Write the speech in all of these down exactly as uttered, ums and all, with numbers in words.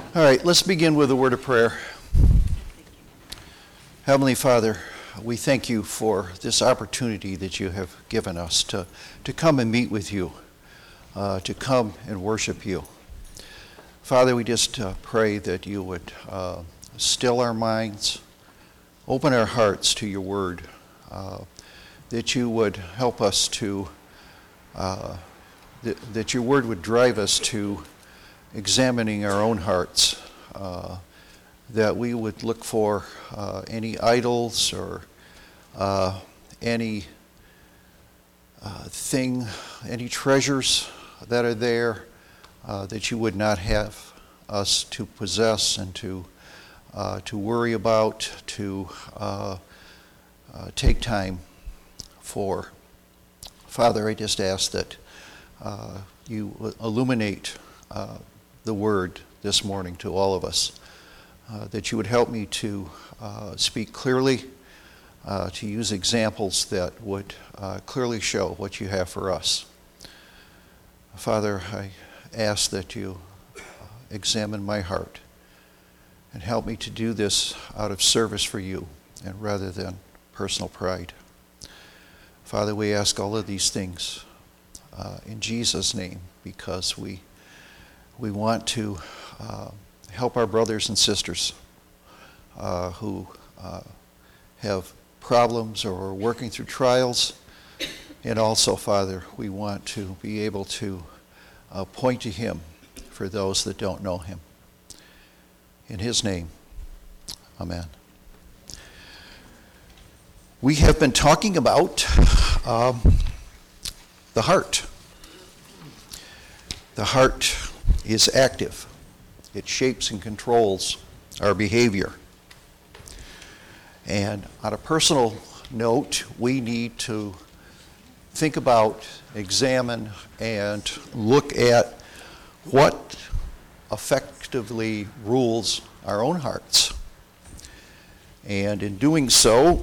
All right, let's begin with a word of prayer. Heavenly Father, we thank you for this opportunity that you have given us to, to come and meet with you, uh, to come and worship you. Father, we just uh, pray that you would uh, still our minds, open our hearts to your word, uh, that you would help us to, uh, th- that your word would drive us to examining our own hearts, uh, that we would look for uh, any idols or uh, any uh, thing, any treasures that are there uh, that you would not have us to possess and to uh, to worry about, to uh, uh, take time for. Father, I just ask that uh, you illuminate uh, the word this morning to all of us, uh, that you would help me to uh, speak clearly, uh, to use examples that would uh, clearly show what you have for us. Father, I ask that you uh, examine my heart and help me to do this out of service for you and rather than personal pride. Father, we ask all of these things uh, in Jesus' name, because we We want to uh, help our brothers and sisters uh, who uh, have problems or are working through trials. And also, Father, we want to be able to uh, point to him for those that don't know him. In his name, amen. We have been talking about um, the heart. The heart is active. It shapes and controls our behavior. And on a personal note, we need to think about, examine, and look at what effectively rules our own hearts. And in doing so,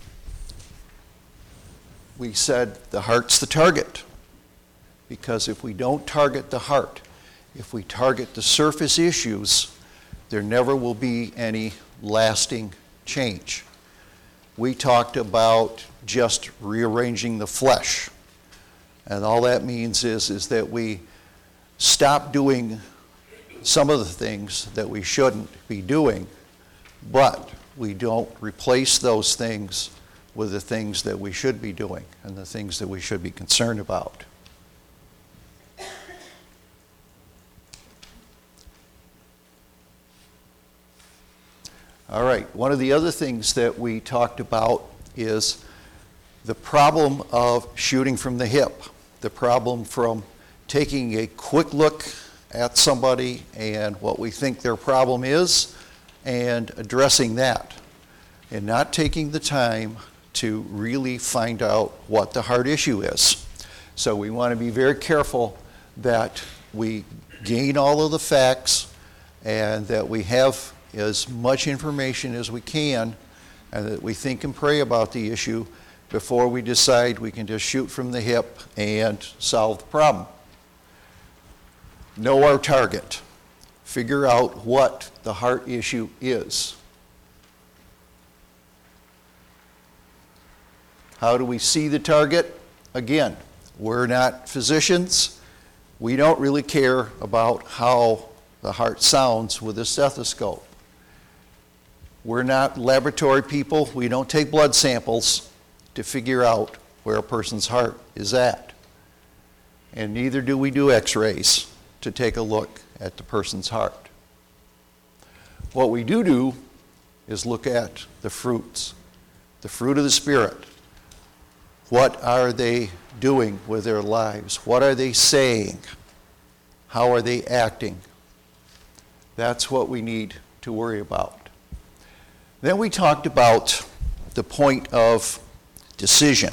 we said the heart's the target. Because if we don't target the heart, if we target the surface issues, there never will be any lasting change. We talked about just rearranging the flesh. And all that means is, is that we stop doing some of the things that we shouldn't be doing, but we don't replace those things with the things that we should be doing and the things that we should be concerned about. All right, one of the other things that we talked about is the problem of shooting from the hip, the problem from taking a quick look at somebody and what we think their problem is and addressing that, and not taking the time to really find out what the heart issue is. So we want to be very careful that we gain all of the facts and that we have as much information as we can, and that we think and pray about the issue before we decide we can just shoot from the hip and solve the problem. Know our target. Figure out what the heart issue is. How do we see the target? Again, we're not physicians. We don't really care about how the heart sounds with a stethoscope. We're not laboratory people. We don't take blood samples to figure out where a person's heart is at. And neither do we do x-rays to take a look at the person's heart. What we do do is look at the fruits, the fruit of the Spirit. What are they doing with their lives? What are they saying? How are they acting? That's what we need to worry about. Then we talked about the point of decision,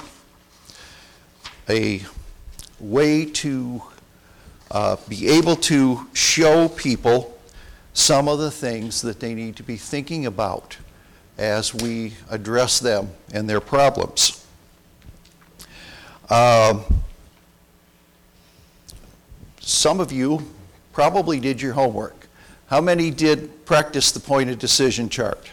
a way to uh, be able to show people some of the things that they need to be thinking about as we address them and their problems. Um, some of you probably did your homework. How many did practice the point of decision chart?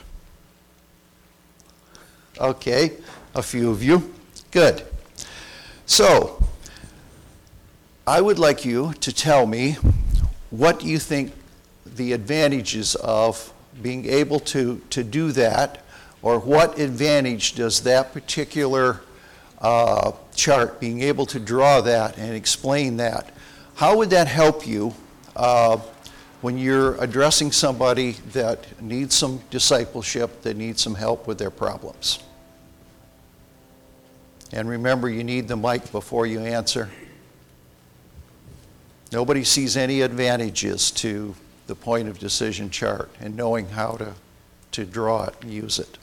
Okay, a few of you. Good. So, I would like you to tell me what you think the advantages of being able to, to do that, or what advantage does that particular uh, chart, being able to draw that and explain that, how would that help you uh, when you're addressing somebody that needs some discipleship, that needs some help with their problems? And remember, you need the mic before you answer. Nobody sees any advantages to the point of decision chart and knowing how to, to draw it and use it.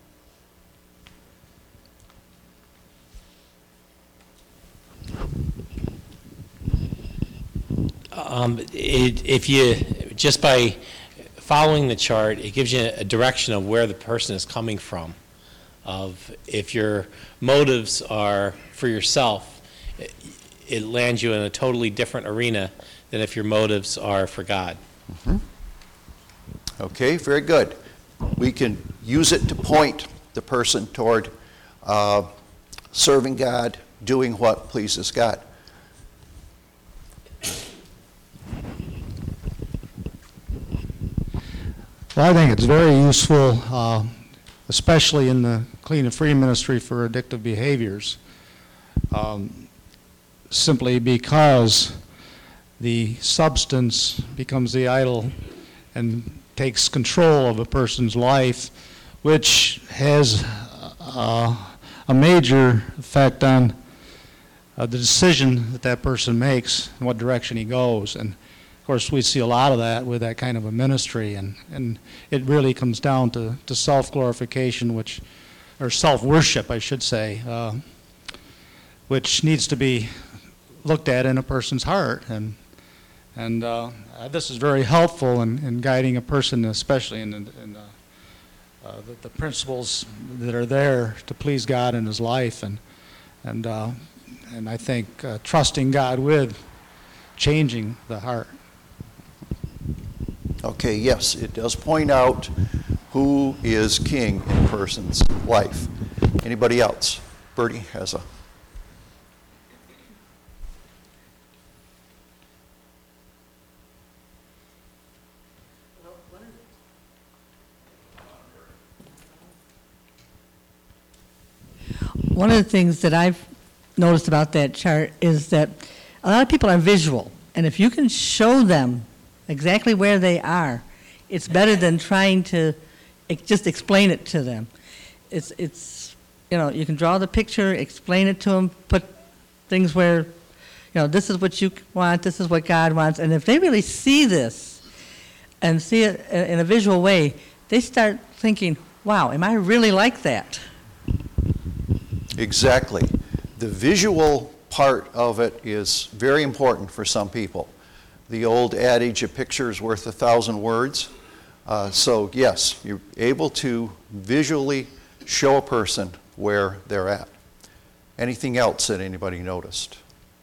Um, it, if you, just by following the chart, it gives you a direction of where the person is coming from. Of if your motives are for yourself, it, it lands you in a totally different arena than if your motives are for God. Mm-hmm. Okay, very good. We can use it to point the person toward uh, serving God, doing what pleases God. Well, I think it's very useful, uh, especially in the Clean and Free Ministry for Addictive Behaviors, um, simply because the substance becomes the idol and takes control of a person's life, which has uh, a major effect on uh, the decision that that person makes and what direction he goes. And of course, we see a lot of that with that kind of a ministry, and, and it really comes down to, to self-glorification, which, or self-worship, I should say, uh, which needs to be looked at in a person's heart. And and uh, this is very helpful in, in guiding a person, especially in, in, in uh, uh, the, the principles that are there to please God in his life, and and uh, and I think uh, trusting God with changing the heart. Okay, yes, it does point out who is king in a person's life. Anybody else? Bertie has a... One of the things that I've noticed about that chart is that a lot of people are visual, and if you can show them exactly where they are, it's better than trying to ex- just explain it to them. It's, it's, you know, you can draw the picture, explain it to them, put things where, you know, this is what you want, this is what God wants, and if they really see this and see it in a visual way, they start thinking, wow, am I really like that? Exactly. The visual part of it is very important for some people. The old adage, a picture is worth a thousand words. Uh, so yes, you're able to visually show a person where they're at. Anything else that anybody noticed?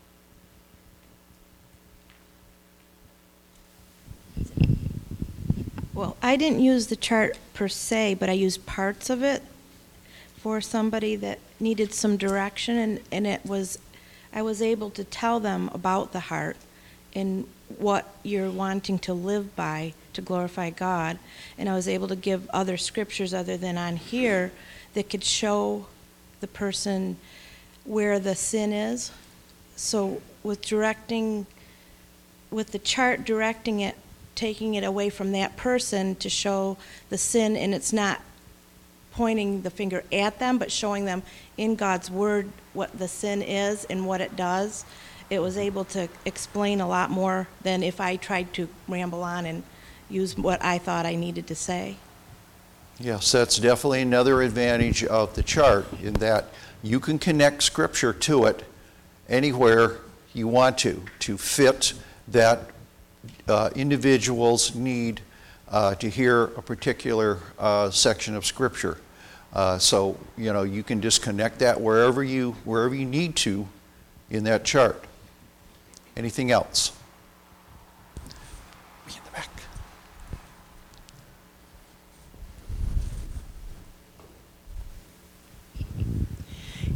Well, I didn't use the chart per se, but I used parts of it for somebody that needed some direction, and, and it was, I was able to tell them about the heart and what you're wanting to live by to glorify God. And I was able to give other scriptures other than on here that could show the person where the sin is. So with directing, with the chart directing it, taking it away from that person to show the sin, and it's not pointing the finger at them, but showing them in God's Word what the sin is and what it does. It was able to explain a lot more than if I tried to ramble on and use what I thought I needed to say. Yes, that's definitely another advantage of the chart, in that you can connect Scripture to it anywhere you want to, to fit that uh, individual's need uh, to hear a particular uh, section of Scripture. Uh, so, you know, you can just connect that wherever you, wherever you need to in that chart. Anything else? In the back.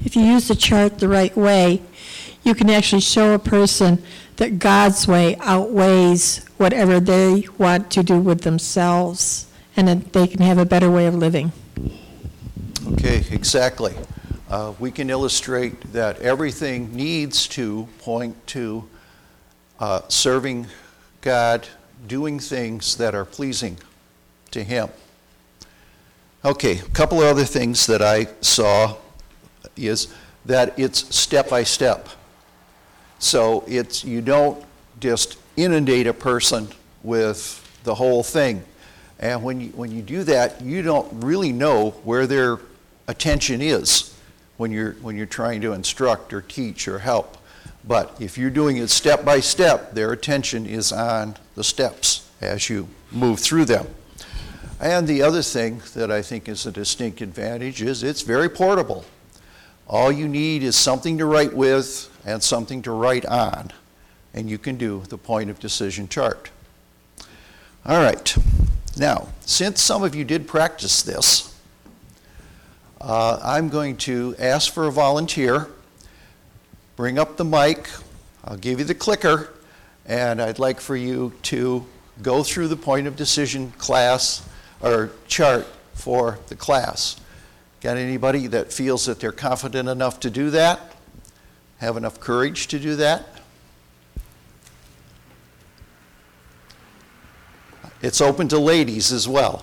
if you use the chart the right way, you can actually show a person that God's way outweighs whatever they want to do with themselves, and that they can have a better way of living. Okay, exactly. Uh, we can illustrate that everything needs to point to uh, serving God, doing things that are pleasing to Him. Okay, a couple of other things that I saw is that it's step by step. So it's, you don't just inundate a person with the whole thing. And when you, when you do that, you don't really know where their attention is when you're, when you're trying to instruct or teach or help. But if you're doing it step by step, their attention is on the steps as you move through them. And the other thing that I think is a distinct advantage is it's very portable. All you need is something to write with and something to write on, and you can do the point of decision chart. All right. Now, since some of you did practice this, uh, I'm going to ask for a volunteer. Bring up the mic. I'll give you the clicker, and I'd like for you to go through the point of decision class or chart for the class. Got anybody that feels that they're confident enough to do that? Have enough courage to do that? It's open to ladies as well.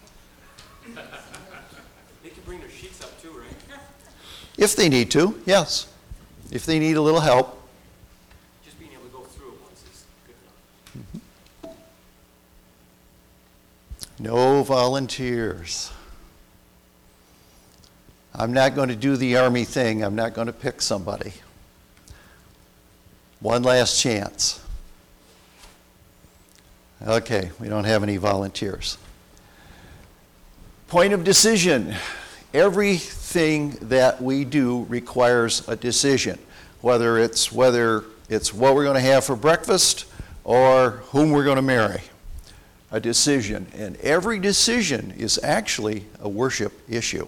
They can bring their sheets up too, right? If they need to, yes. If they need a little help. Just being able to go through it once is good enough. No volunteers. I'm not going to do the Army thing. I'm not going to pick somebody. One last chance. Okay, we don't have any volunteers. Point of decision. Everything that we do requires a decision, whether it's whether it's what we're going to have for breakfast or whom we're going to marry. A decision, and every decision is actually a worship issue.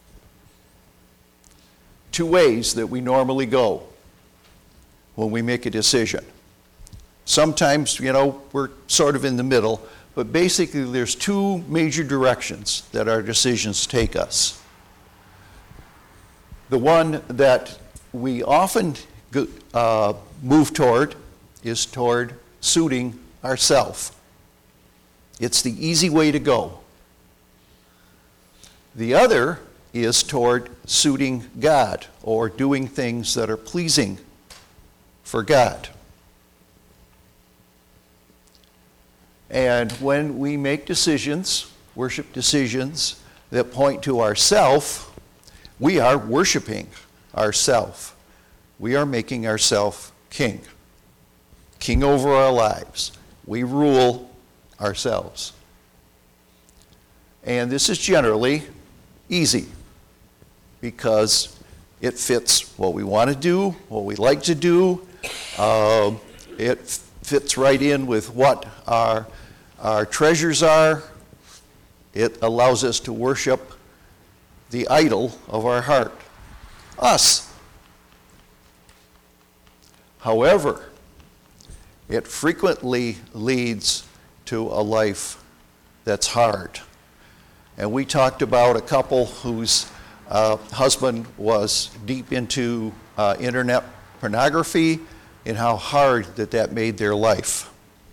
Two ways that we normally go when we make a decision. Sometimes, you know, we're sort of in the middle, but basically there's two major directions that our decisions take us. The one that we often uh, move toward is toward suiting ourselves. It's the easy way to go. The other is toward suiting God, or doing things that are pleasing for God. And when we make decisions, worship decisions, that point to ourself, we are worshiping ourself. We are making ourself king. King over our lives. We rule ourselves. And this is generally easy because it fits what we want to do, what we like to do. Uh, it fits right in with what our, our treasures are. It allows us to worship the idol of our heart, us. However, it frequently leads to a life that's hard. And we talked about a couple whose uh, husband was deep into uh, internet pornography and how hard that that made their life.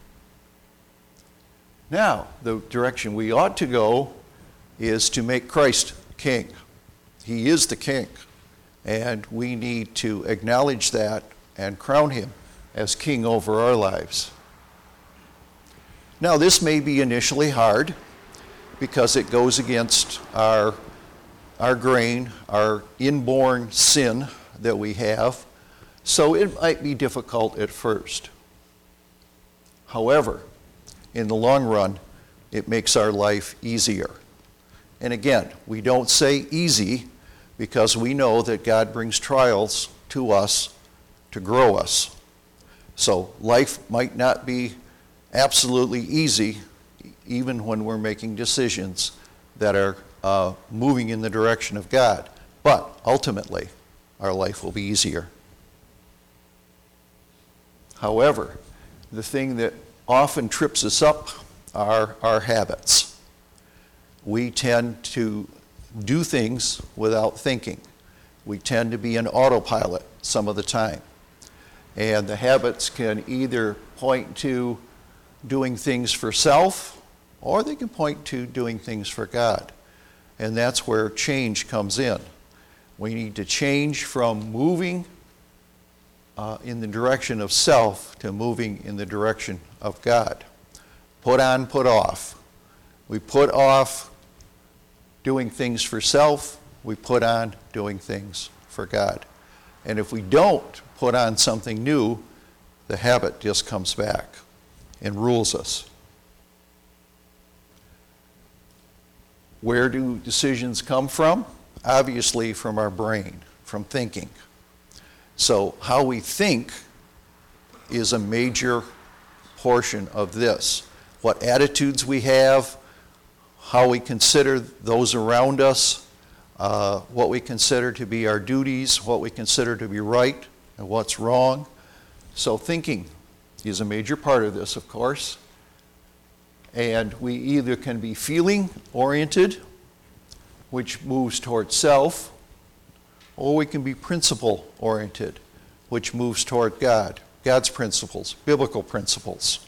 Now, the direction we ought to go is to make Christ king. He is the king, and we need to acknowledge that and crown him as king over our lives. Now, this may be initially hard because it goes against our, our grain, our inborn sin that we have, so it might be difficult at first. However, in the long run, it makes our life easier. And again, we don't say easy because we know that God brings trials to us to grow us. So life might not be absolutely easy, even when we're making decisions that are uh, moving in the direction of God. But ultimately, our life will be easier. However, the thing that often trips us up are our habits. We tend to do things without thinking. We tend to be an autopilot some of the time. And the habits can either point to doing things for self, or they can point to doing things for God. And that's where change comes in. We need to change from moving uh, in the direction of self to moving in the direction of God. Put on, put off. We put off doing things for self, we put on doing things for God. And if we don't put on something new, the habit just comes back and rules us. Where do decisions come from? Obviously from our brain, from thinking. So how we think is a major portion of this. What attitudes we have, how we consider those around us, uh, what we consider to be our duties, what we consider to be right, and what's wrong. So thinking is a major part of this, of course. And we either can be feeling oriented, which moves toward self, or we can be principle oriented, which moves toward God, God's principles, biblical principles.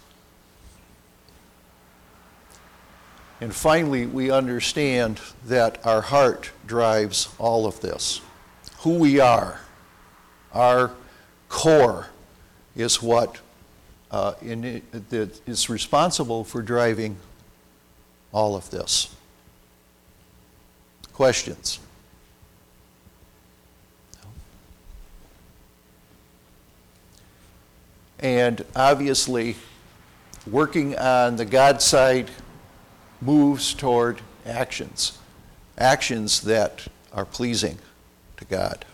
And finally, we understand that our heart drives all of this. Who we are, our core, is what uh, in it, that is responsible for driving all of this. Questions? And obviously, working on the God side moves toward actions, actions that are pleasing to God.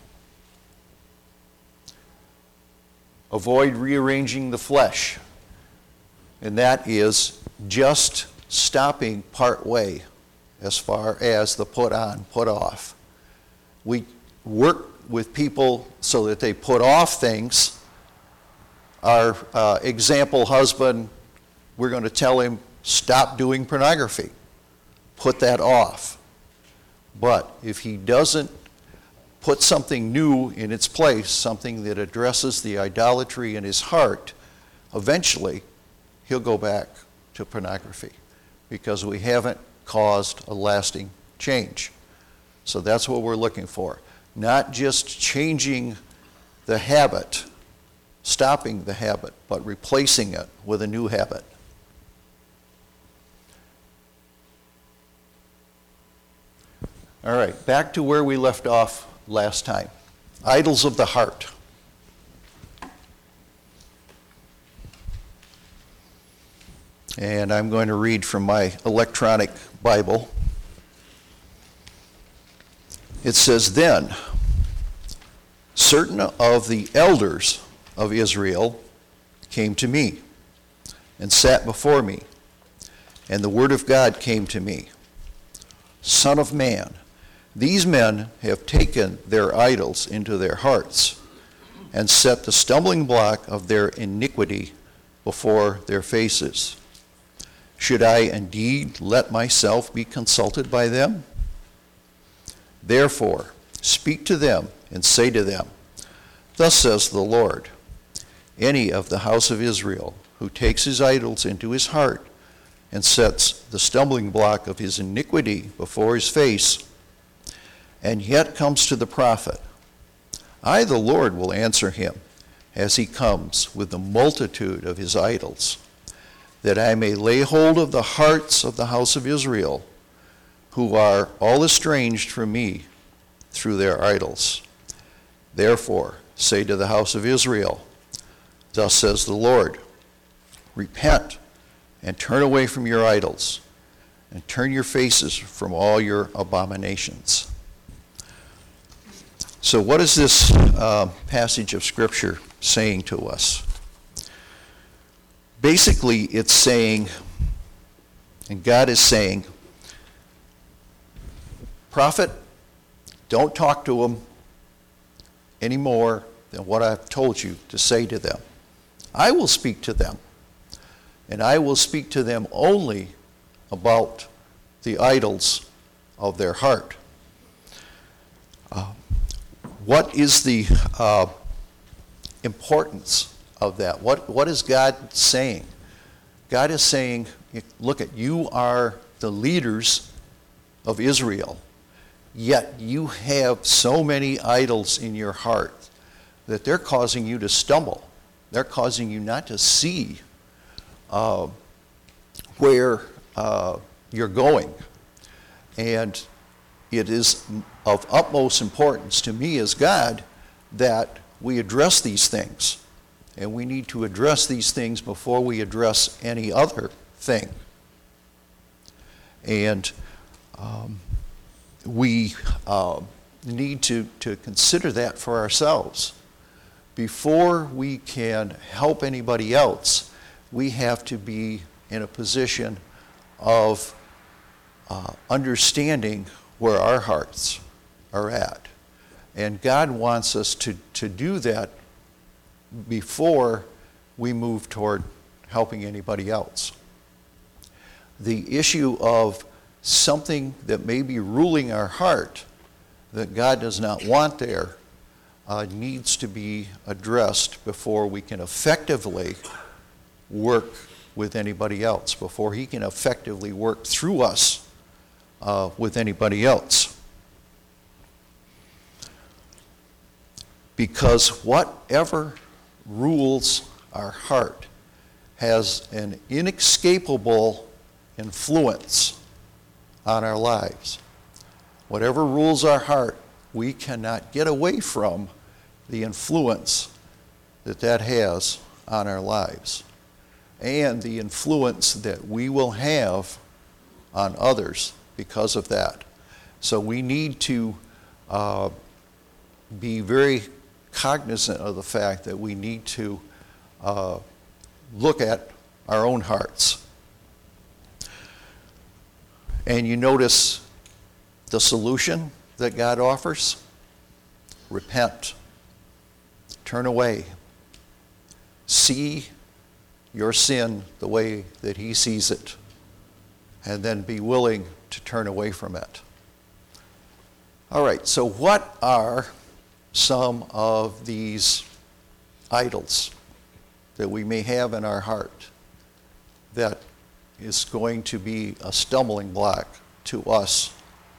Avoid rearranging the flesh, and that is just stopping part way as far as the put on, put off. We work with people so that they put off things. Our uh, example husband, we're going to tell him, stop doing pornography. Put that off. But if he doesn't put something new in its place, something that addresses the idolatry in his heart, eventually he'll go back to pornography because we haven't caused a lasting change. So that's what we're looking for. Not just changing the habit, stopping the habit, but replacing it with a new habit. All right, back to where we left off last time. Idols of the heart. And I'm going to read from my electronic Bible. It says, "Then certain of the elders of Israel came to me and sat before me, and the word of God came to me. Son of man, these men have taken their idols into their hearts and set the stumbling block of their iniquity before their faces. Should I indeed let myself be consulted by them? Therefore, speak to them and say to them, Thus says the Lord, any of the house of Israel who takes his idols into his heart and sets the stumbling block of his iniquity before his face, and yet comes to the prophet, I, the Lord, will answer him as he comes with the multitude of his idols, that I may lay hold of the hearts of the house of Israel, who are all estranged from me through their idols. Therefore, say to the house of Israel, Thus says the Lord, repent and turn away from your idols, and turn your faces from all your abominations." So what is this uh, passage of Scripture saying to us? Basically, it's saying, and God is saying, prophet, don't talk to them. any more than what I've told you to say to them. I will speak to them, and I will speak to them only about the idols of their heart. Uh, what is the uh, importance of that? What, what is God saying? God is saying, look, at you are the leaders of Israel, yet you have so many idols in your heart that they're causing you to stumble. They're causing you not to see uh, where uh, you're going. And it is of utmost importance to me as God that we address these things. And we need to address these things before we address any other thing. And um, we uh, need to, to consider that for ourselves. Before we can help anybody else, we have to be in a position of uh, understanding where our hearts are at. And God wants us to, to do that before we move toward helping anybody else. The issue of something that may be ruling our heart that God does not want there uh, needs to be addressed before we can effectively work with anybody else, before He can effectively work through us uh, with anybody else. Because whatever rules our heart has an inescapable influence on our lives. Whatever rules our heart, we cannot get away from the influence that that has on our lives and the influence that we will have on others because of that. So we need to uh, be very cognizant of the fact that we need to uh, look at our own hearts. And you notice the solution that God offers? Repent. Turn away. See your sin the way that He sees it, and then be willing to turn away from it. All right, so what are some of these idols that we may have in our heart that is going to be a stumbling block to us,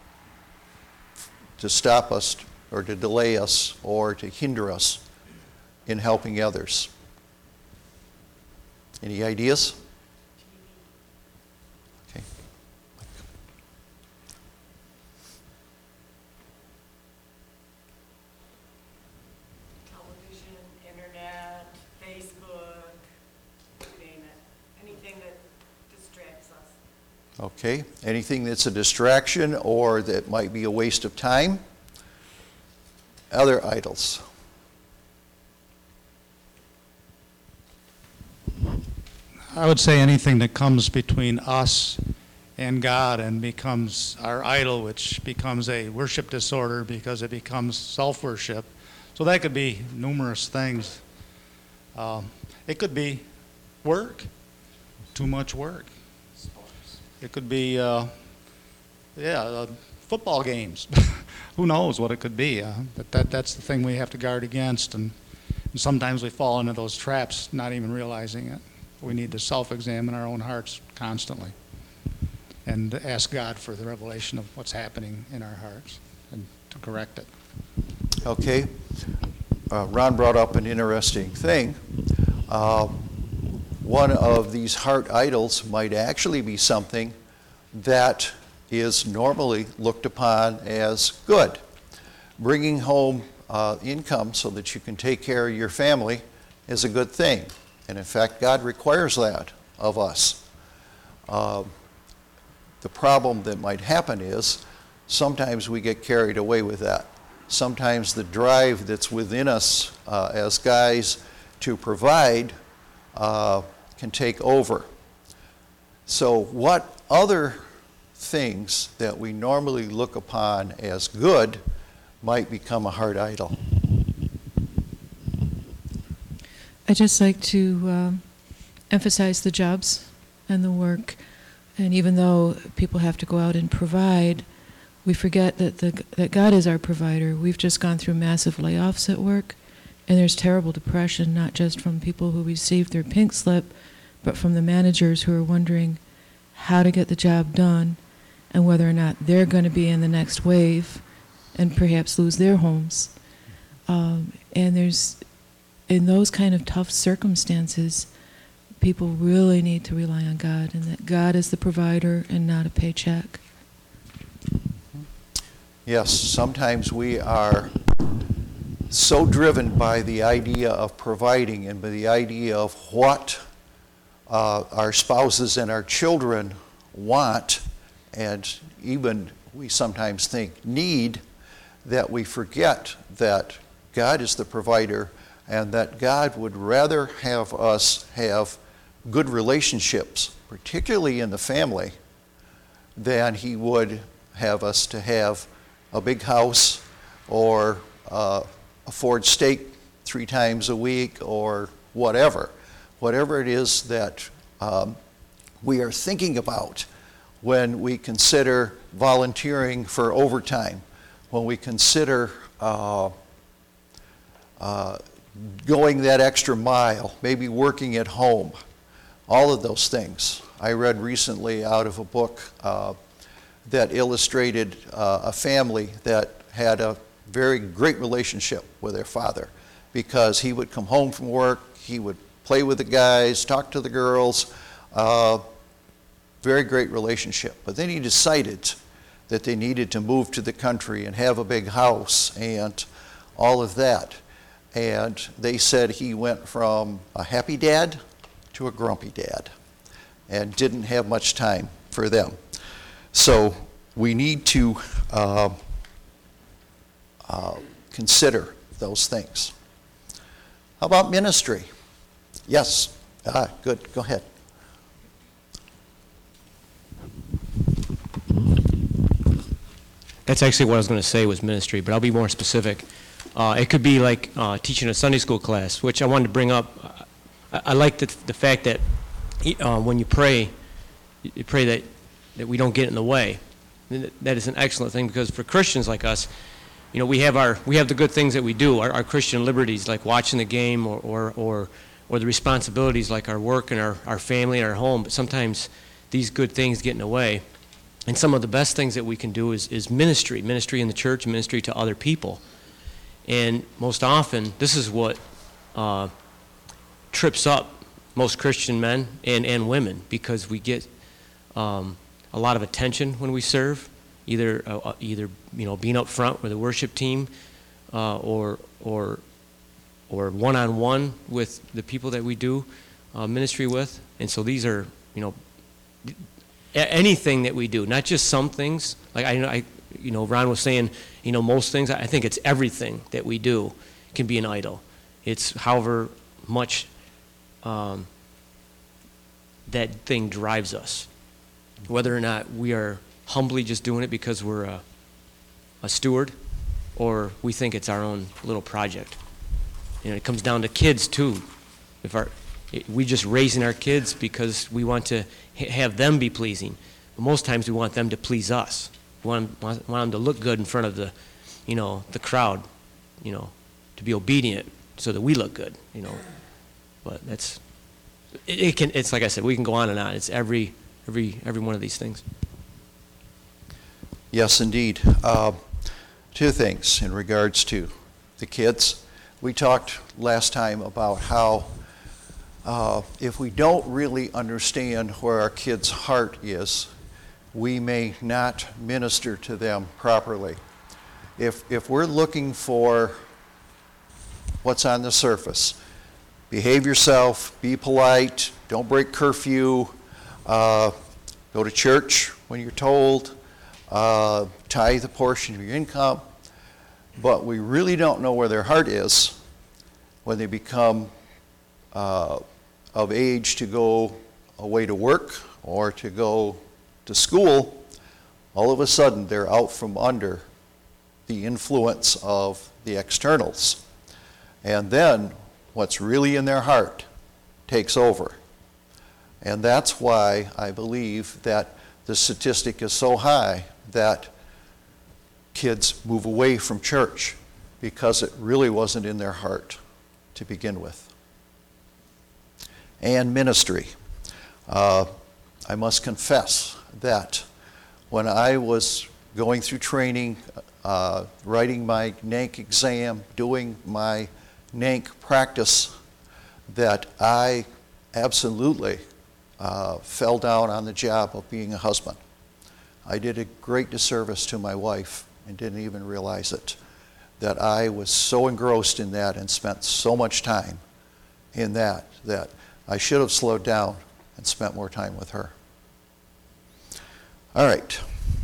to stop us or to delay us or to hinder us in helping others? Any ideas? Okay. Television, internet, Facebook, you name it. Anything that distracts us. Okay. Anything that's a distraction or that might be a waste of time? Other idols. I would say anything that comes between us and God and becomes our idol, which becomes a worship disorder because it becomes self-worship. So that could be numerous things. Um, it could be work, too much work. It could be, uh, yeah, uh, football games. Who knows what it could be? Uh, but that, that's the thing we have to guard against. And, and sometimes we fall into those traps, not even realizing it. We need to self-examine our own hearts constantly and ask God for the revelation of what's happening in our hearts and to correct it. Okay. Uh, Ron brought up an interesting thing. Uh, one of these heart idols might actually be something that is normally looked upon as good. Bringing home uh, income so that you can take care of your family is a good thing. And in fact, God requires that of us. Uh, the problem that might happen is sometimes we get carried away with that. Sometimes the drive that's within us uh, as guys to provide uh, can take over. So what other things that we normally look upon as good might become a heart idol? I'd just like to um, emphasize the jobs and the work. And even though people have to go out and provide, we forget that, the, that God is our provider. We've just gone through massive layoffs at work, and there's terrible depression, not just from people who received their pink slip, but from the managers who are wondering how to get the job done and whether or not they're going to be in the next wave and perhaps lose their homes. Um, and there's, in those kind of tough circumstances, people really need to rely on God, and that God is the provider and not a paycheck. Yes, sometimes we are so driven by the idea of providing and by the idea of what uh, our spouses and our children want, and even we sometimes think need, that we forget that God is the provider and that God would rather have us have good relationships, particularly in the family, than he would have us to have a big house or uh, a Ford steak three times a week or whatever. Whatever it is that um, we are thinking about when we consider volunteering for overtime, when we consider uh, uh, going that extra mile, maybe working at home, all of those things. I read recently out of a book uh, that illustrated uh, a family that had a very great relationship with their father, because he would come home from work, he would play with the guys, talk to the girls, uh, very great relationship. But then he decided that they needed to move to the country and have a big house and all of that. And they said he went from a happy dad to a grumpy dad and didn't have much time for them. So we need to uh, uh, consider those things. How about ministry? Yes. Ah, good. Go ahead. That's actually what I was going to say was ministry, but I'll be more specific. Uh, it could be like uh, teaching a Sunday school class, which I wanted to bring up. I, I like the, the fact that uh, when you pray, you pray that, that we don't get in the way. That is an excellent thing, because for Christians like us, you know, we have our we have the good things that we do, our, our Christian liberties, like watching the game, or, or or or the responsibilities like our work and our, our family and our home. But sometimes these good things get in the way. And some of the best things that we can do is, is ministry, ministry in the church, ministry to other people. And most often, this is what uh, trips up most Christian men and, and women, because we get um, a lot of attention when we serve, either uh, either you know being up front with the worship team, uh, or or or one-on-one with the people that we do uh, ministry with. And so these are you know anything that we do, not just some things. Like I, I you know Ron was saying, you know most things. I think it's everything that we do can be an idol. It's however much um, that thing drives us. Whether or not we are humbly just doing it because we're a, a steward, or we think it's our own little project. You know, it comes down to kids too. If our, we just raising our kids because we want to ha- have them be pleasing. But most times we want them to please us. We want them, want them to look good in front of the, you know, the crowd. You know, to be obedient so that we look good. You know, but that's it, it can. It's like I said, we can go on and on. It's every. Every, every one of these things. Yes, indeed. Uh, two things in regards to the kids. We talked last time about how uh, if we don't really understand where our kid's heart is, we may not minister to them properly. If, if we're looking for what's on the surface, behave yourself, be polite, don't break curfew, Uh, go to church when you're told, uh, tithe a portion of your income, but we really don't know where their heart is when they become uh, of age to go away to work or to go to school. All of a sudden they're out from under the influence of the externals. And then what's really in their heart takes over. And that's why I believe that the statistic is so high that kids move away from church because it really wasn't in their heart to begin with. And ministry. Uh, I must confess that when I was going through training, uh, writing my N A N C exam, doing my N A N C practice, that I absolutely uh, fell down on the job of being a husband. I did a great disservice to my wife and didn't even realize it, that I was so engrossed in that and spent so much time in that, that I should have slowed down and spent more time with her. All right.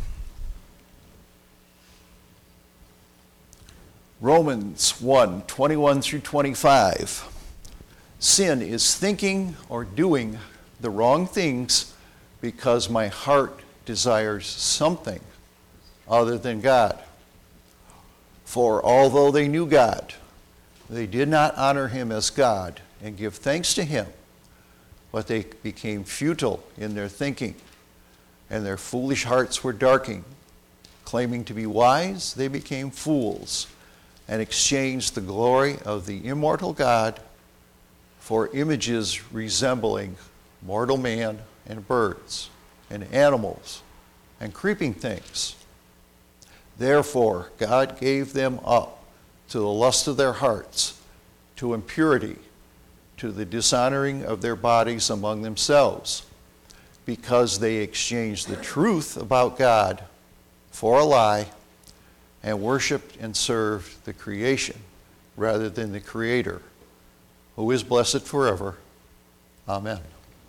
Romans one, twenty-one through twenty-five. Sin is thinking or doing the wrong things because my heart desires something other than God. For although they knew God, they did not honor him as God and give thanks to him, but they became futile in their thinking, and their foolish hearts were darkened. Claiming to be wise, they became fools and exchanged the glory of the immortal God for images resembling mortal man and birds and animals and creeping things. Therefore, God gave them up to the lust of their hearts, to impurity, to the dishonoring of their bodies among themselves, because they exchanged the truth about God for a lie and worshiped and served the creation rather than the Creator, who is blessed forever. Amen.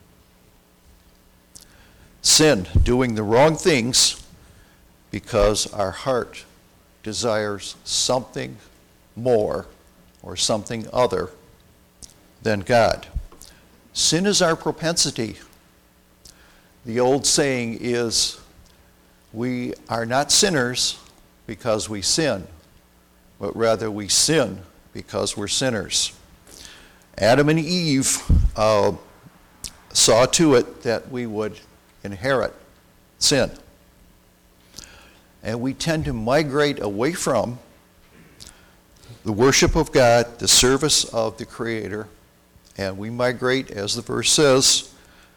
Sin, doing the wrong things because our heart desires something more or something other than God. Sin is our propensity. The old saying is, we are not sinners because we sin, but rather we sin because we're sinners. Adam and Eve uh, saw to it that we would inherit sin. And we tend to migrate away from the worship of God, the service of the Creator, and we migrate, as the verse says,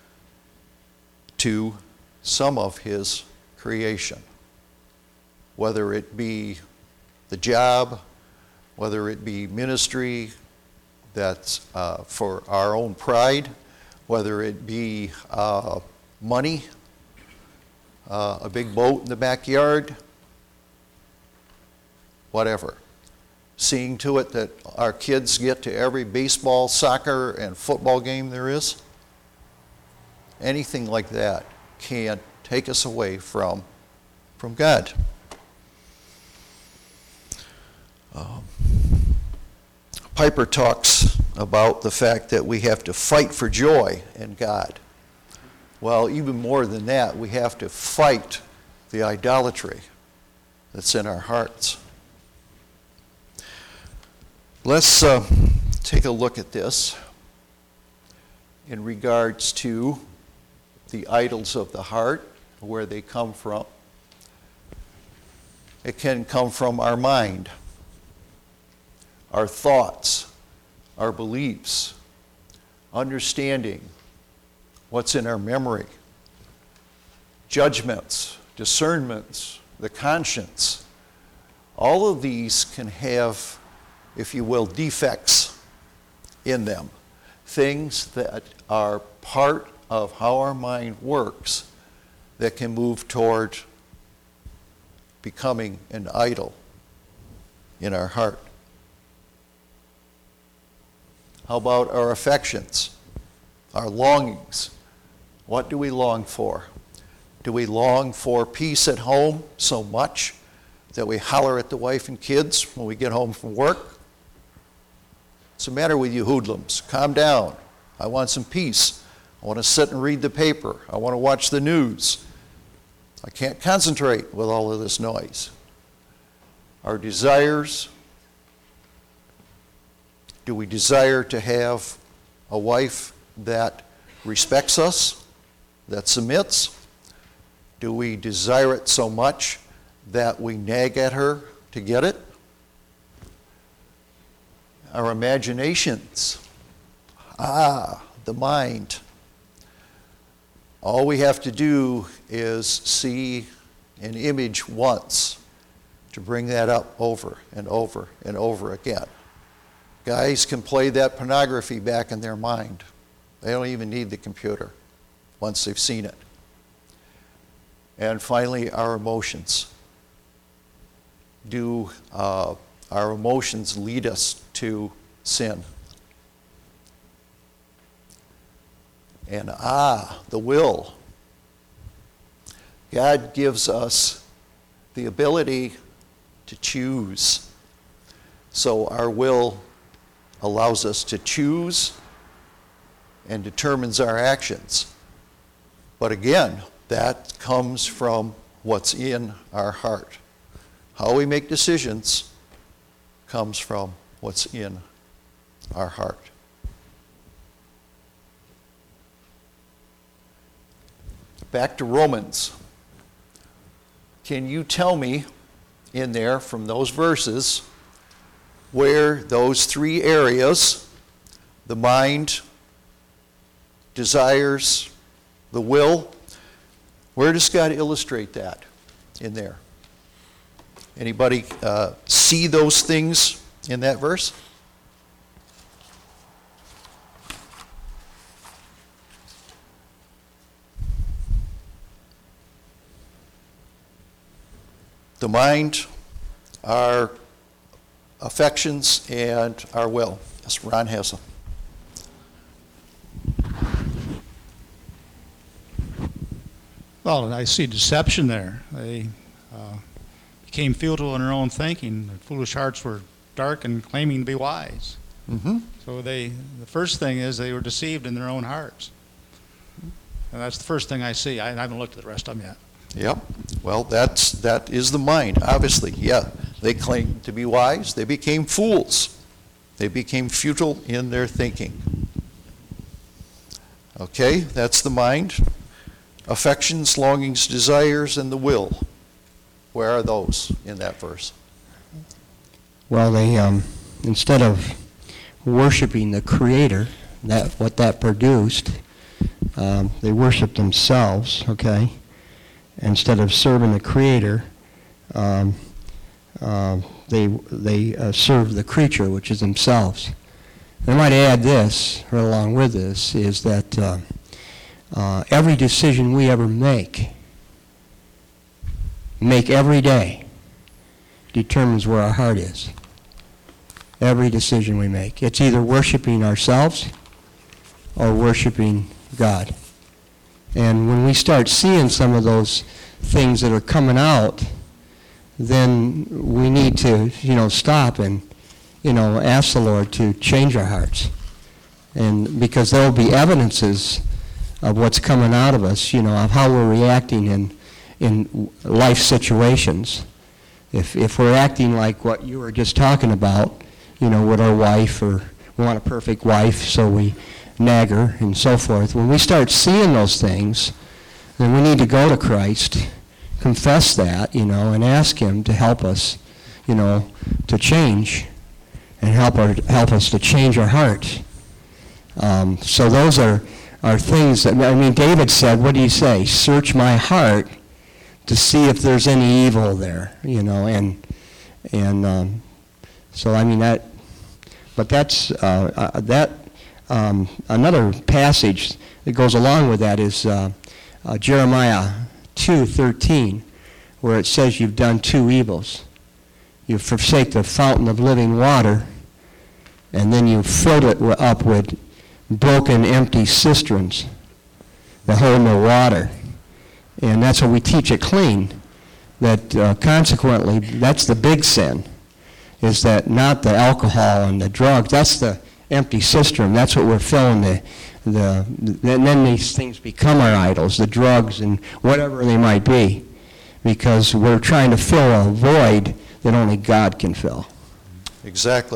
to some of his creation. Whether it be the job, whether it be ministry that's uh, for our own pride, whether it be uh, money, uh, a big boat in the backyard, whatever. Seeing to it that our kids get to every baseball, soccer, and football game there is. Anything like that can take us away from, from God. Um, Piper talks about the fact that we have to fight for joy in God. Well, even more than that, we have to fight the idolatry that's in our hearts. Let's uh, take a look at this in regards to the idols of the heart, where they come from. It can come from our mind, our thoughts, our beliefs, understanding what's in our memory, judgments, discernments, the conscience. All of these can have, if you will, defects in them, things that are part of how our mind works that can move toward becoming an idol in our heart. How about our affections, our longings? What do we long for? Do we long for peace at home so much that we holler at the wife and kids when we get home from work? What's the matter with you hoodlums? Calm down. I want some peace. I want to sit and read the paper. I want to watch the news. I can't concentrate with all of this noise. Our desires Do we desire to have a wife that respects us, that submits? Do we desire it so much that we nag at her to get it? Our imaginations, ah, the mind. All we have to do is see an image once to bring that up over and over and over again. Guys can play that pornography back in their mind. They don't even need the computer once they've seen it. And finally, our emotions. Do uh, our emotions lead us to sin? And ah, the will. God gives us the ability to choose. So our will allows us to choose and determines our actions. But again, that comes from what's in our heart. How we make decisions comes from what's in our heart. Back to Romans. Can you tell me in there from those verses where those three areas, the mind, desires, the will, where does God illustrate that in there? Anybody uh, see those things in that verse? The mind, our affections, and our will. Yes, Ron has them. Well, and I see deception there. They uh, became futile in their own thinking. Their foolish hearts were dark and claiming to be wise. Mm-hmm. So they, the first thing is they were deceived in their own hearts. And that's the first thing I see. I, I haven't looked at the rest of them yet. Yep. Well, that's that is the mind, obviously. Yeah. They claimed to be wise. They became fools. They became futile in their thinking. Okay, that's the mind. Affections, longings, desires, and the will. Where are those in that verse? Well, they um, instead of worshiping the Creator, that what that produced, um, they worshiped themselves. Okay, instead of serving the Creator, um, uh, they they uh, served the creature, which is themselves. I might add this, right along with this, is that uh, uh, every decision we ever make, make every day, determines where our heart is. Every decision we make. It's either worshiping ourselves or worshiping God. And when we start seeing some of those things that are coming out, then we need to, you know, stop and, you know, ask the Lord to change our hearts. And because there will be evidences of what's coming out of us, you know, of how we're reacting in in life situations. If if we're acting like what you were just talking about, you know, with our wife, or we want a perfect wife, so we nag her and so forth. When we start seeing those things, then we need to go to Christ, confess that, you know, and ask Him to help us, you know, to change and help our help us to change our hearts. Um, so those are are things that, I mean, David said, what did he say? Search my heart to see if there's any evil there, you know, and and um, so I mean that, but that's uh, uh, that. Um, another passage that goes along with that is uh, uh, Jeremiah two thirteen, where it says you've done two evils. You forsake the fountain of living water, and then you filled it up with broken, empty cisterns that hold no water. And that's what we teach at Clean, that uh, consequently, that's the big sin, is that not the alcohol and the drugs, that's the empty cistern. That's what we're filling the, the, and then these things become our idols, the drugs and whatever they might be, because we're trying to fill a void that only God can fill. Exactly.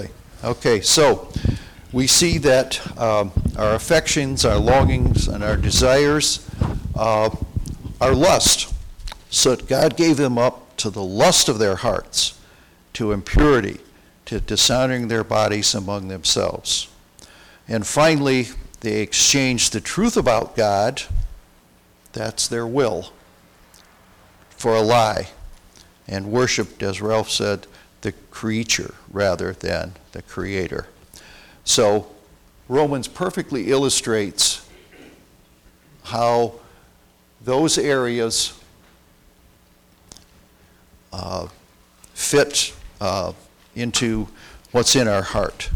Okay, so we see that um, our affections, our longings, and our desires uh, are lust. So God gave them up to the lust of their hearts, to impurity, to dishonoring their bodies among themselves. And finally, they exchanged the truth about God, that's their will, for a lie, and worshiped, as Ralph said, the creature rather than the creator. So Romans perfectly illustrates how those areas uh, fit uh, into what's in our heart.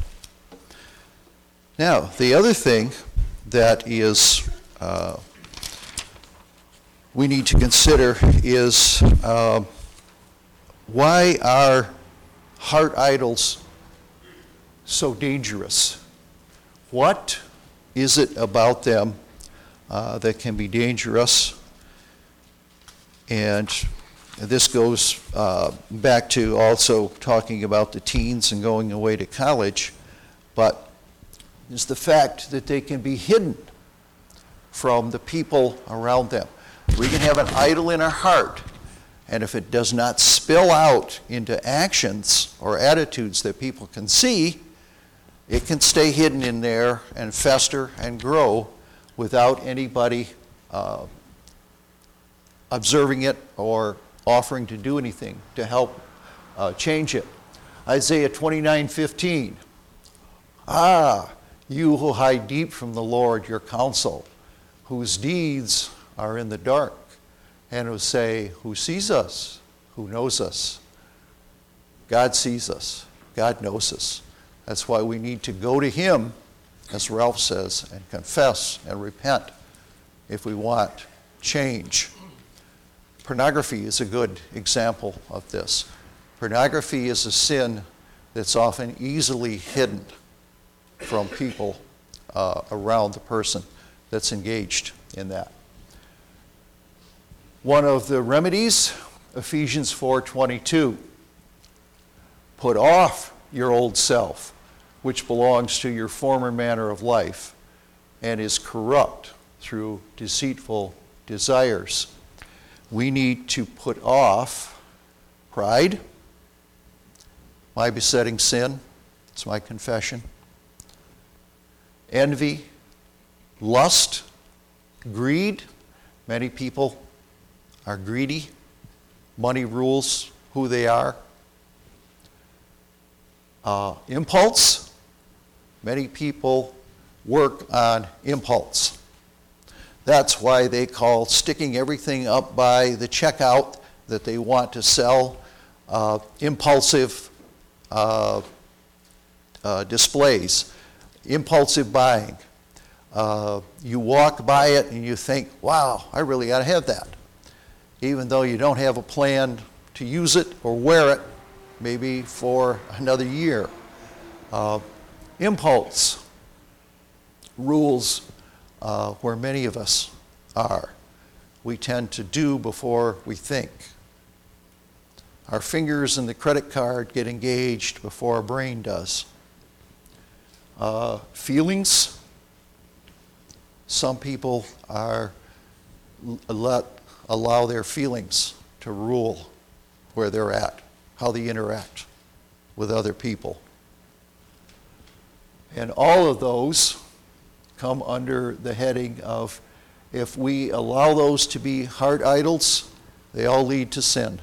Now, the other thing that is uh, we need to consider is uh, why are heart idols so dangerous? What is it about them uh, that can be dangerous? And this goes uh, back to also talking about the teens and going away to college, but it's the fact that they can be hidden from the people around them. We can have an idol in our heart, and if it does not spill out into actions or attitudes that people can see, it can stay hidden in there and fester and grow without anybody uh, observing it or offering to do anything to help uh, change it. Isaiah twenty-nine fifteen. Ah, you who hide deep from the Lord your counsel, whose deeds are in the dark, and who say, who sees us? Who knows us? God sees us. God knows us. That's why we need to go to him, as Ralph says, and confess and repent if we want change. Pornography is a good example of this. Pornography is a sin that's often easily hidden from people uh, around the person that's engaged in that. One of the remedies, Ephesians four twenty-two. Put off your old self, which belongs to your former manner of life and is corrupt through deceitful desires. We need to put off pride, my besetting sin, it's my confession, envy, lust, greed. Many people are greedy. Money rules who they are. Uh, impulse. Many people work on impulse. That's why they call sticking everything up by the checkout that they want to sell uh, impulsive uh, uh, displays, impulsive buying. Uh, you walk by it and you think, wow, I really ought to have that. Even though you don't have a plan to use it or wear it, maybe for another year. Uh, impulse rules uh, where many of us are. We tend to do before we think. Our fingers and the credit card get engaged before our brain does. Uh, feelings. Some people are let allow their feelings to rule where they're at, how they interact with other people. And all of those come under the heading of, if we allow those to be heart idols, they all lead to sin.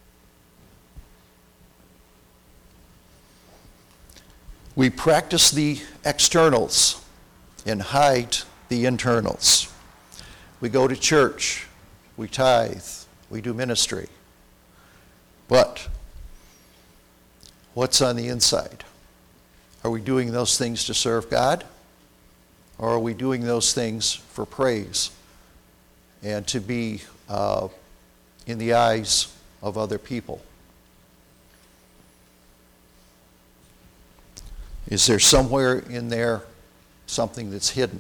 We practice the externals and hide the internals. We go to church, we tithe, we do ministry. But what's on the inside? Are we doing those things to serve God? Or are we doing those things for praise and to be uh, in the eyes of other people? Is there somewhere in there something that's hidden?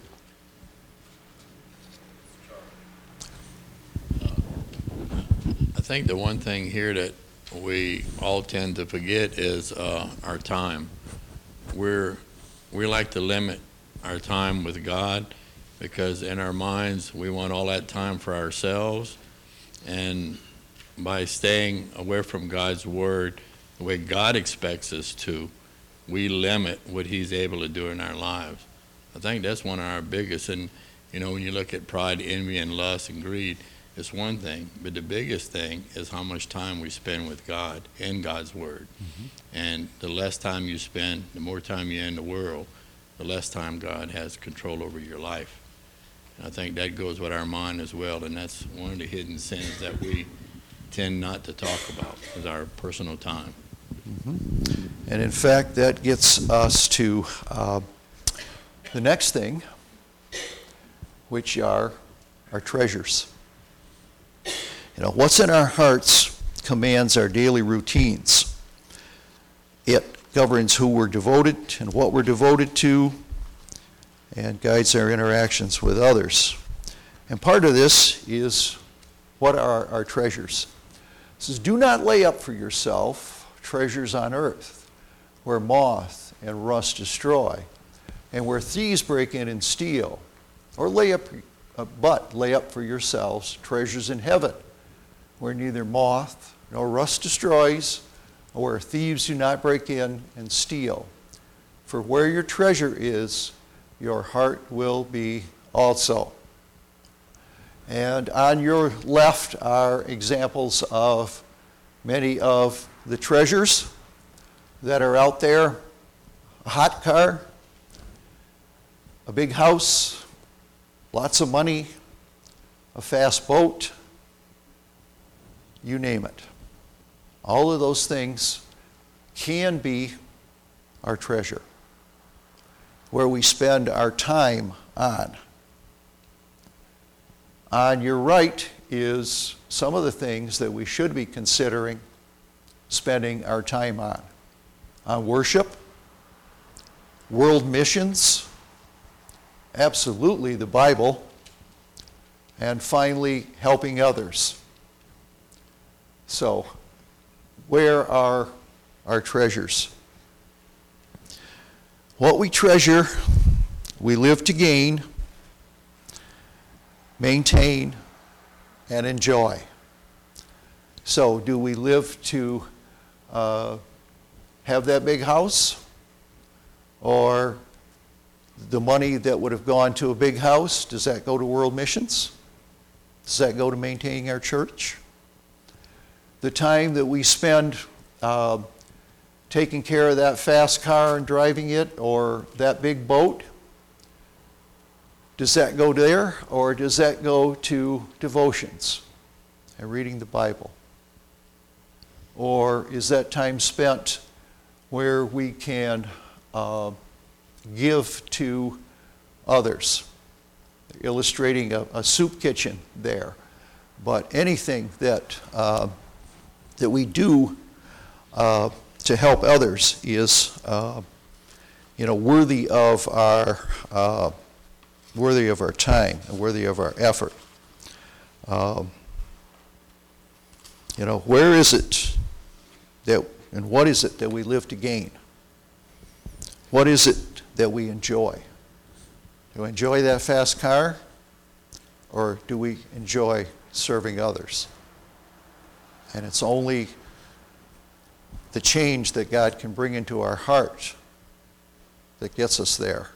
I think the one thing here that we all tend to forget is uh, our time. we're, we like to limit our time with God because in our minds we want all that time for ourselves. And by staying away from God's Word the way God expects us to, we limit what He's able to do in our lives. I think that's one of our biggest. And, you know, when you look at pride, envy, and lust and greed, it's one thing. But the biggest thing is how much time we spend with God in God's Word. Mm-hmm. And the less time you spend, the more time you're in the world, the less time God has control over your life. And I think that goes with our mind as well. And that's one of the hidden sins that we tend not to talk about, is our personal time. Mm-hmm. And in fact, that gets us to uh, the next thing, which are our treasures. You know, what's in our hearts commands our daily routines. It governs who we're devoted and what we're devoted to, and guides our interactions with others. And part of this is, what are our treasures? It says, do not lay up for yourself treasures on earth, where moth and rust destroy, and where thieves break in and steal. Or lay up, uh, but lay up for yourselves treasures in heaven, where neither moth nor rust destroys, or where thieves do not break in and steal. For where your treasure is, your heart will be also. And on your left are examples of many of the treasures that are out there. A hot car, a big house, lots of money, a fast boat, you name it. All of those things can be our treasure, where we spend our time on. On your right is some of the things that we should be considering spending our time on. On worship, world missions, absolutely the Bible, and finally helping others. So, where are our treasures? What we treasure, we live to gain, maintain, and enjoy. So, do we live to uh, have that big house? Or the money that would have gone to a big house, does that go to world missions? Does that go to maintaining our church? The time that we spend uh, taking care of that fast car and driving it, or that big boat, does that go there, or does that go to devotions and reading the Bible? Or is that time spent where we can uh, give to others? Illustrating a, a soup kitchen there. But anything that, uh, that we do uh, to help others is uh, you know, worthy of our uh, worthy of our time and worthy of our effort. Um, you know, where is it that, and what is it that we live to gain? What is it that we enjoy? Do we enjoy that fast car, or do we enjoy serving others? And it's only the change that God can bring into our heart that gets us there.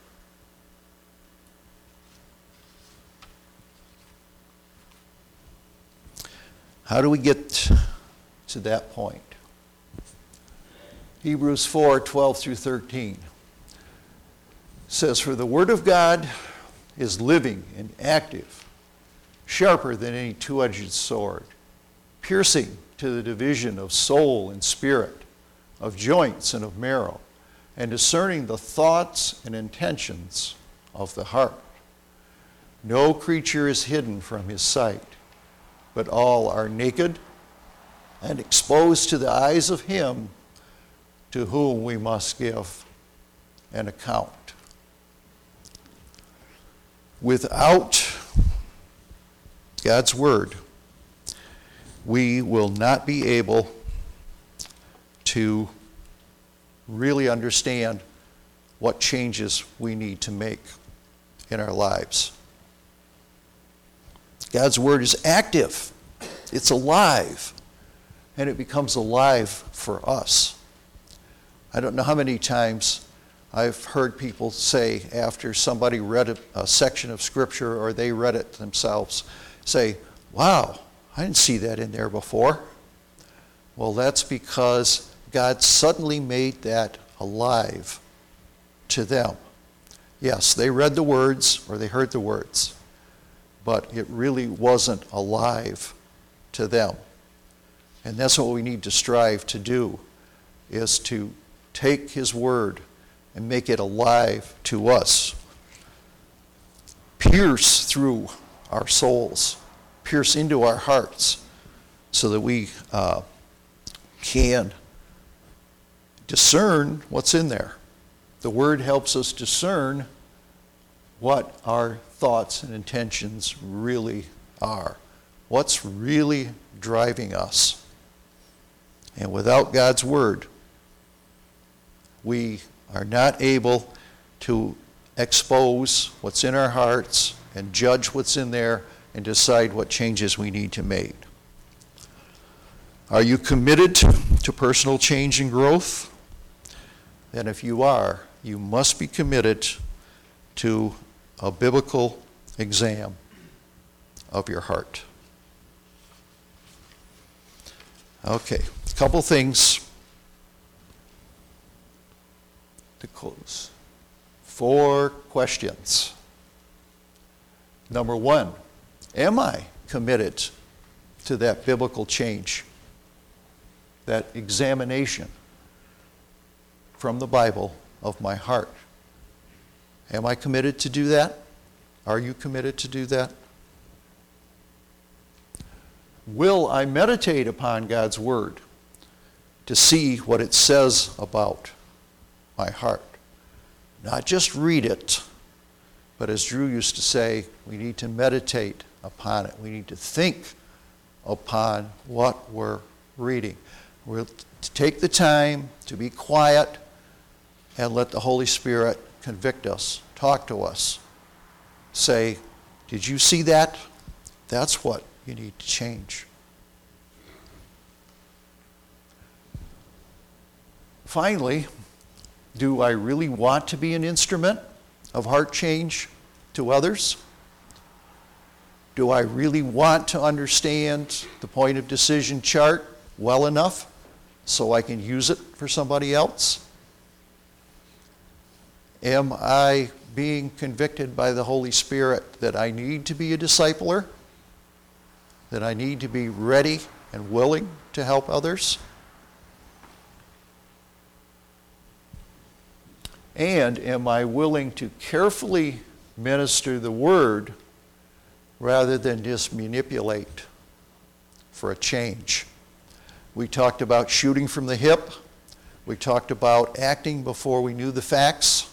How do we get to that point? Hebrews four, twelve through thirteen says, "For the word of God is living and active, sharper than any two-edged sword, piercing to the division of soul and spirit, of joints and of marrow, and discerning the thoughts and intentions of the heart. No creature is hidden from his sight, but all are naked and exposed to the eyes of him to whom we must give an account." Without God's word, we will not be able to really understand what changes we need to make in our lives. God's Word is active. It's alive. And it becomes alive for us. I don't know how many times I've heard people say after somebody read a, a section of Scripture or they read it themselves, say, wow, I didn't see that in there before. Well, that's because God suddenly made that alive to them. Yes, they read the words or they heard the words, but it really wasn't alive to them. And that's what we need to strive to do, is to take His Word and make it alive to us. Pierce through our souls, pierce into our hearts, so that we uh, can discern what's in there. The Word helps us discern what our thoughts and intentions really are. What's really driving us. And without God's Word, we are not able to expose what's in our hearts and judge what's in there and decide what changes we need to make. Are you committed to personal change and growth? Then if you are, you must be committed to a biblical exam of your heart. Okay, a couple things to close. Four questions. Number one, am I committed to that biblical change, that examination from the Bible of my heart? Am I committed to do that? Are you committed to do that? Will I meditate upon God's Word to see what it says about my heart? Not just read it, but as Drew used to say, we need to meditate upon it. We need to think upon what we're reading. We'll take the time to be quiet and let the Holy Spirit convict us, talk to us. Say, did you see that? That's what you need to change. Finally, do I really want to be an instrument of heart change to others? Do I really want to understand the point of decision chart well enough so I can use it for somebody else? Am I being convicted by the Holy Spirit that I need to be a discipler? That I need to be ready and willing to help others? And am I willing to carefully minister the Word rather than just manipulate for a change? We talked about shooting from the hip. We talked about acting before we knew the facts.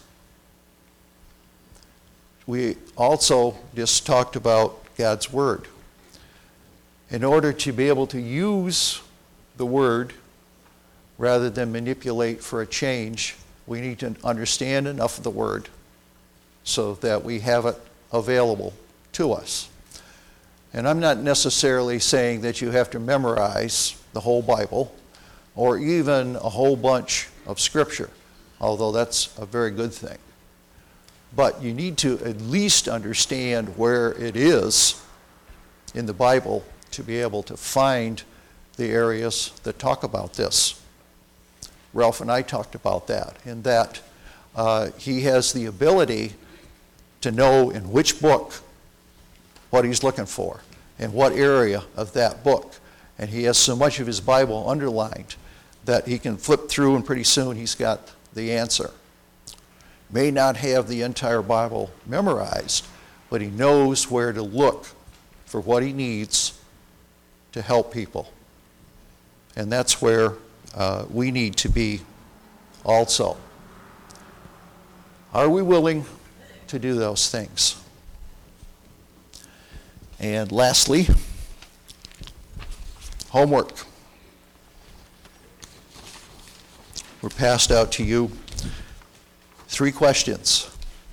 We also just talked about God's Word. In order to be able to use the Word rather than manipulate for a change, we need to understand enough of the Word so that we have it available to us. And I'm not necessarily saying that you have to memorize the whole Bible or even a whole bunch of Scripture, although that's a very good thing. But you need to at least understand where it is in the Bible to be able to find the areas that talk about this. Ralph and I talked about that, in that uh, he has the ability to know in which book what he's looking for, in what area of that book. And he has so much of his Bible underlined that he can flip through and pretty soon he's got the answer. May not have the entire Bible memorized, but he knows where to look for what he needs to help people. And that's where uh, we need to be also. Are we willing to do those things? And lastly, homework. We're passed out to you Three questions.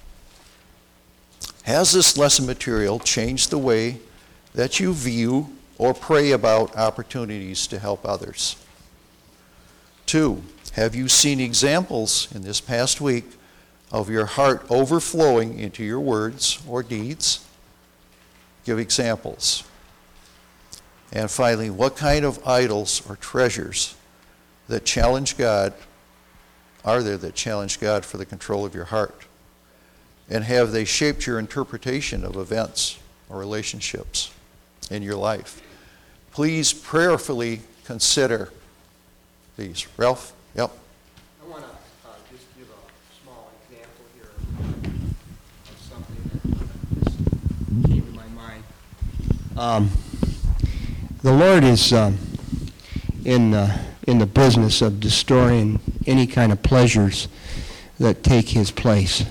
Has this lesson material changed the way that you view or pray about opportunities to help others? Two, have you seen examples in this past week of your heart overflowing into your words or deeds? Give examples. And finally, what kind of idols or treasures that challenge God are there that challenge God for the control of your heart? And have they shaped your interpretation of events or relationships in your life? Please prayerfully consider these. Ralph? Yep. I want to uh, just give a small example here of something that just came to my mind. Um, the Lord is um, in, uh, in the business of destroying any kind of pleasures that take his place.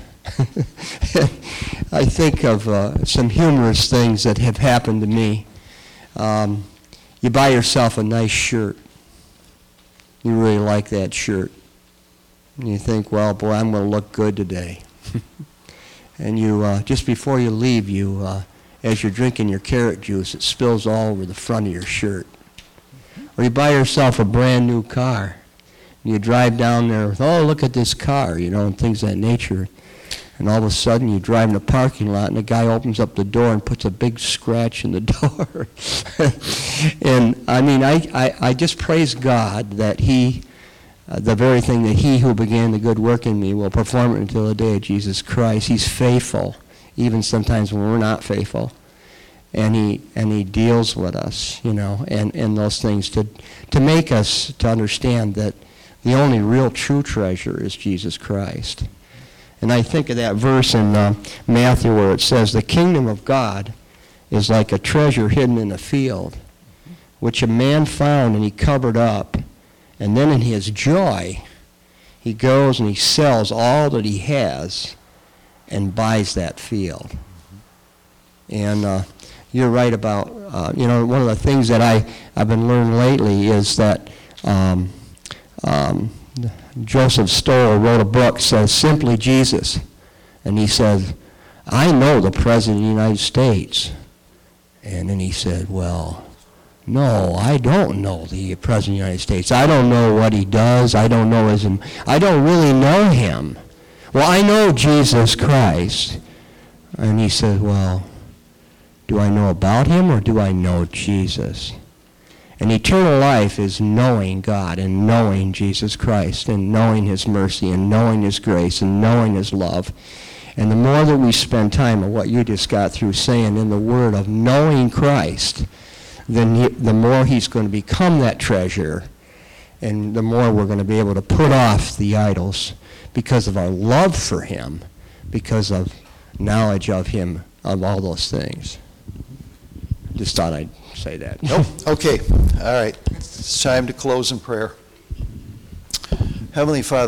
I think of uh, some humorous things that have happened to me. Um, you buy yourself a nice shirt. You really like that shirt. And you think, well, boy, I'm going to look good today. And you, uh, just before you leave, you, uh, as you're drinking your carrot juice, it spills all over the front of your shirt. Or you buy yourself a brand new car. And you drive down there with, oh, look at this car, you know, and things of that nature. And all of a sudden, you drive in the parking lot, and the guy opens up the door and puts a big scratch in the door. And, I mean, I, I, I just praise God that he, uh, the very thing that he who began the good work in me will perform it until the day of Jesus Christ. He's faithful, even sometimes when we're not faithful. And he, and he deals with us, you know, and, and those things to, to make us to understand that the only real true treasure is Jesus Christ. And I think of that verse in uh, Matthew where it says, the kingdom of God is like a treasure hidden in a field, which a man found and he covered up. And then in his joy, he goes and he sells all that he has and buys that field. And uh, you're right about, uh, you know, one of the things that I, I've been learning lately is that um, um, Joseph Stoll wrote a book, says Simply Jesus. And he said, I know the President of the United States. And then he said, well, no, I don't know the President of the United States. I don't know what he does. I don't know his, I don't really know him. Well, I know Jesus Christ. And he said, well, do I know about him or do I know Jesus? And eternal life is knowing God and knowing Jesus Christ and knowing his mercy and knowing his grace and knowing his love. And the more that we spend time on what you just got through saying in the word of knowing Christ, then he, the more he's going to become that treasure, and the more we're going to be able to put off the idols because of our love for him, because of knowledge of him, of all those things. Just thought I'd say that. Nope. Okay. All right. It's time to close in prayer. Heavenly Father,